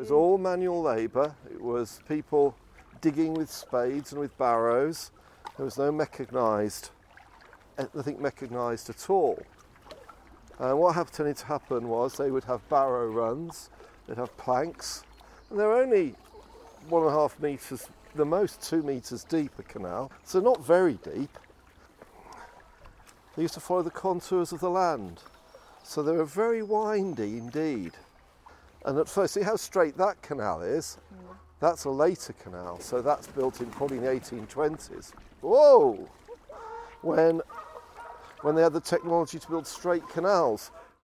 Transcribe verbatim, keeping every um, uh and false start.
was all manual labour. It was people digging with spades and with barrows. There was no mechanised, nothing mechanised at all. And what had tended to happen was they would have barrow runs, they'd have planks, and they're only one and a half metres, the most two metres deep, a canal, so not very deep. They used to follow the contours of the land, so they were very windy indeed. And at first, see how straight that canal is? Mm. That's a later canal, so that's built in probably in the eighteen twenties. Whoa! When, when they had the technology to build straight canals.